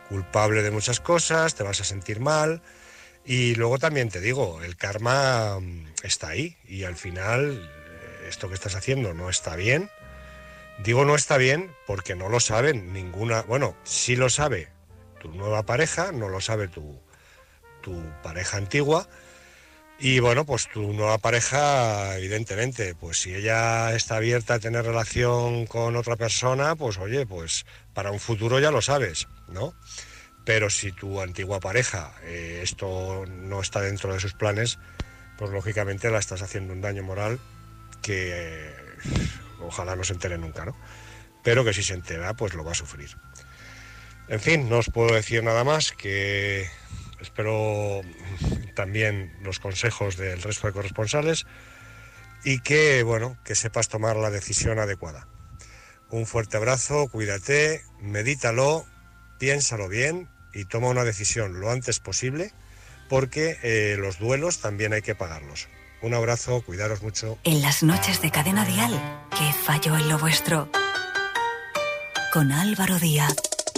culpable de muchas cosas, te vas a sentir mal. Y luego también te digo, el karma está ahí y al final esto que estás haciendo no está bien. Digo no está bien porque no lo saben ninguna... Bueno, sí lo sabe tu nueva pareja, no lo sabe tu pareja antigua. Y bueno, pues tu nueva pareja, evidentemente, pues si ella está abierta a tener relación con otra persona, pues oye, pues para un futuro ya lo sabes, ¿no? Pero si tu antigua pareja esto no está dentro de sus planes, pues lógicamente la estás haciendo un daño moral que ojalá no se entere nunca, ¿no? Pero que si se entera, pues lo va a sufrir. En fin, no os puedo decir nada más, que espero también los consejos del resto de corresponsales y que, bueno, que sepas tomar la decisión adecuada. Un fuerte abrazo, cuídate, medítalo, piénsalo bien y toma una decisión lo antes posible, porque los duelos también hay que pagarlos. Un abrazo, cuidaros mucho. En las noches de Cadena Dial, ¿qué falló en lo vuestro? Con Álvaro Díaz.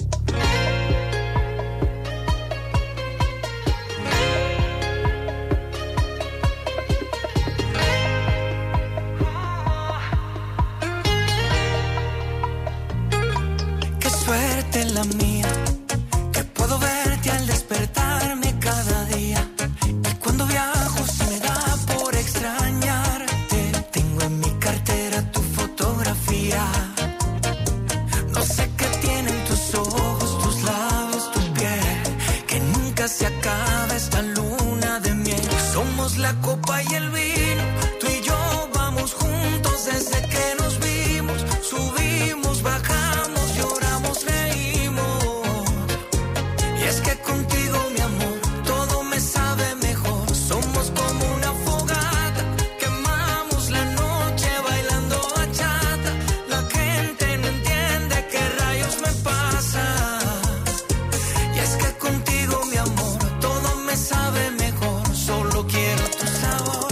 Qué suerte la mía, que puedo verte al despertarme cada día. Y cuando viajo se me da por extrañarte. Tengo en mi cartera tu fotografía. No sé qué tienen tus ojos, tus labios, tu piel, que nunca se acaba esta luna de miel. Somos la copa y el vino, tú y yo vamos juntos desde que nos vimos. Subimos, bajamos, lloramos, reímos. Y es que contigo, mi amor, todo me sabe mejor. Somos como una fogata, quemamos la noche bailando bachata. La gente no entiende qué rayos me pasa. Y es que contigo, mi amor, todo me sabe mejor. Solo quiero tu sabor.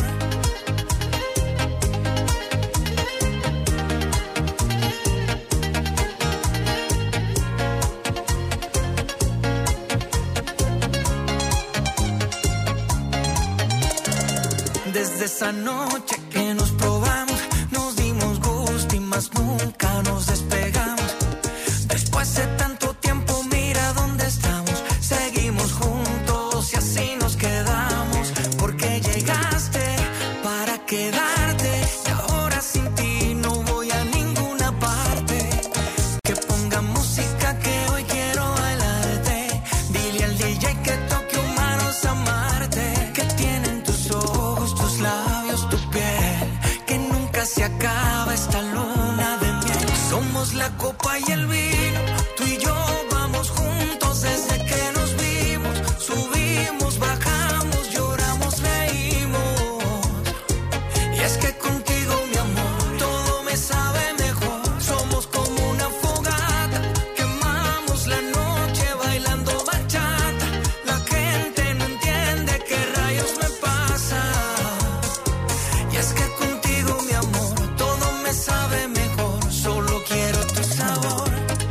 Desde esa noche que nos probamos, nos dimos gusto y más nunca nos despegamos. Después de tanto tiempo, mira dónde estamos. Seguimos juntos y así nos quedamos. Porque llegaste para quedarte y ahora sin ti no voy a ninguna parte. Que ponga música que hoy quiero bailarte. Dile al DJ que toque humanos amarte. Que tienen tus ojos, tus labios, tu piel, que nunca se acaba esta luna de miel. Somos la copa y el vino, tú y yo vamos juntos desde que nos vimos. Subimos, bajamos, lloramos, reímos. Y es que contigo, mi amor, todo me sabe mejor. Somos como una fogata, quemamos la noche bailando bachata. La gente no entiende qué rayos me pasa. Y es que contigo, mi amor, todo me sabe mejor. Solo quiero tu sabor.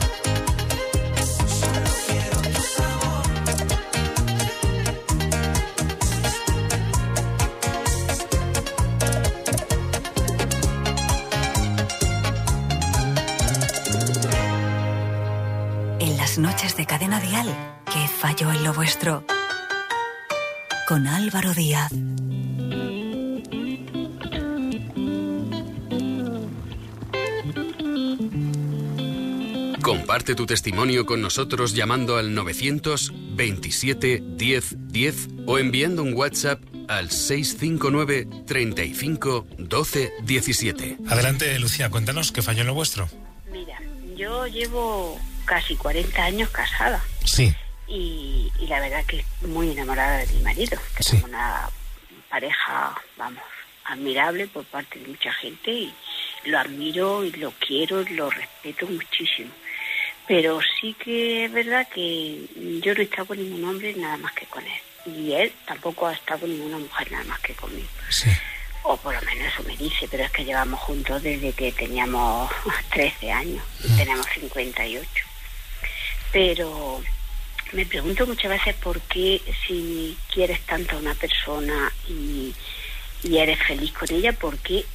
Solo quiero tu sabor. En las noches de Cadena Dial, ¿qué falló en lo vuestro? Con Álvaro Díaz. Comparte tu testimonio con nosotros llamando al 927 10 10 o enviando un WhatsApp al 659 35 12 17. Adelante, Lucía, cuéntanos qué falló en lo vuestro. Mira, yo llevo casi 40 años casada. Sí. Y la verdad que muy enamorada de mi marido. Tenemos una pareja, vamos, admirable por parte de mucha gente y lo admiro y lo quiero y lo respeto muchísimo. Pero sí que es verdad que yo no he estado con ningún hombre nada más que con él. Y él tampoco ha estado con ninguna mujer nada más que conmigo. Sí. O por lo menos eso me dice, pero es que llevamos juntos desde que teníamos 13 años y tenemos 58. Pero me pregunto muchas veces por qué, si quieres tanto a una persona y eres feliz con ella, por qué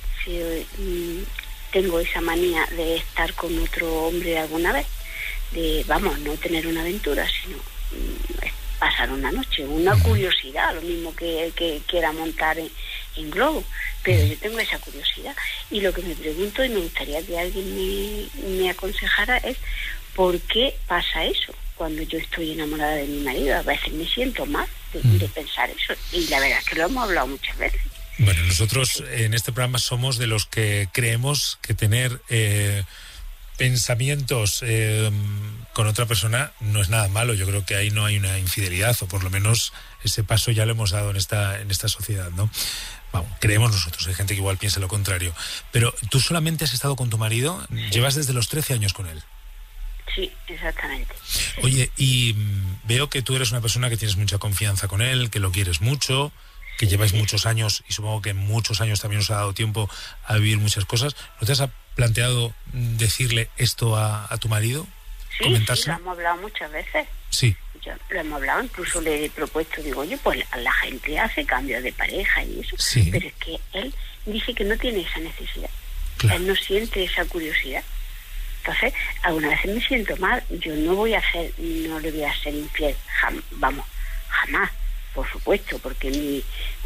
tengo esa manía de estar con otro hombre alguna vez, de, vamos, no tener una aventura, sino pasar una noche, una curiosidad, lo mismo que quiera montar en globo, pero yo tengo esa curiosidad. Y lo que me pregunto, y me gustaría que alguien me aconsejara, es ¿por qué pasa eso? Cuando yo estoy enamorada de mi marido, a veces me siento mal de pensar eso, y la verdad es que lo hemos hablado muchas veces. Bueno, nosotros en este programa somos de los que creemos que tener pensamientos con otra persona no es nada malo. Yo creo que ahí no hay una infidelidad, o por lo menos ese paso ya lo hemos dado en esta sociedad, ¿no? Vamos, creemos nosotros, hay gente que igual piensa lo contrario. Pero tú solamente has estado con tu marido, llevas desde los 13 años con él. Sí, exactamente. Oye, y veo que tú eres una persona que tienes mucha confianza con él, que lo quieres mucho, que lleváis muchos años, y supongo que en muchos años también os ha dado tiempo a vivir muchas cosas. ¿No te has planteado decirle esto a tu marido? Sí, lo hemos hablado muchas veces. Sí. Lo hemos hablado, incluso le he propuesto, digo, oye, pues la gente hace cambios de pareja y eso, sí. Pero es que él dice que no tiene esa necesidad. Claro. Él no siente esa curiosidad. Entonces, algunas veces me siento mal, yo no le voy a ser infiel, jamás, por supuesto, porque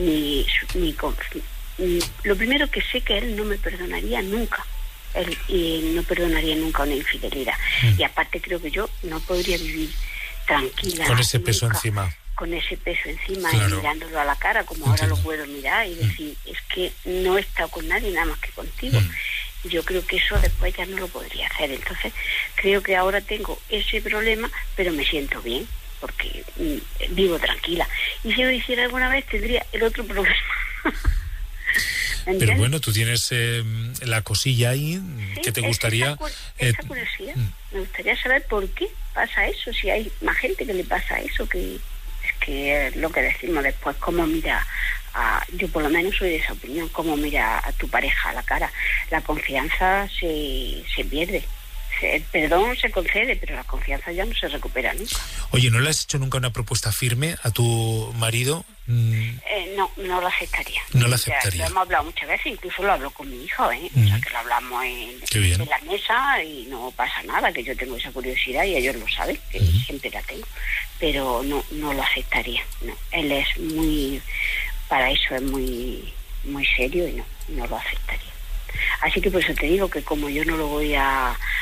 lo primero que sé que él no me perdonaría nunca. Él no perdonaría nunca una infidelidad. Y aparte creo que yo no podría vivir tranquila. Con ese peso encima. Con ese peso encima, claro. Y mirándolo a la cara, como ahora lo puedo mirar y decir, es que no he estado con nadie nada más que contigo. Yo creo que eso después ya no lo podría hacer. Entonces creo que ahora tengo ese problema, pero me siento bien, porque vivo tranquila. Y si lo hiciera alguna vez tendría el otro problema. Pero bueno, tú tienes la cosilla ahí, sí, que te gustaría... Esa curiosidad. Me gustaría saber por qué pasa eso, si hay más gente que le pasa eso, que es que lo que decimos después, cómo mira yo por lo menos soy de esa opinión, cómo mira a tu pareja a la cara. La confianza se pierde. El perdón se concede, pero la confianza ya no se recupera nunca. Oye, ¿no le has hecho nunca una propuesta firme a tu marido? No lo aceptaría. No lo aceptaría. Lo hemos hablado muchas veces, incluso lo hablo con mi hijo, O sea, que lo hablamos en la mesa y no pasa nada, que yo tengo esa curiosidad y ellos lo saben, que siempre la tengo. Pero no lo aceptaría, no. Él es muy... Para eso es muy, muy serio y no lo aceptaría. Así que por eso te digo que como yo no lo voy a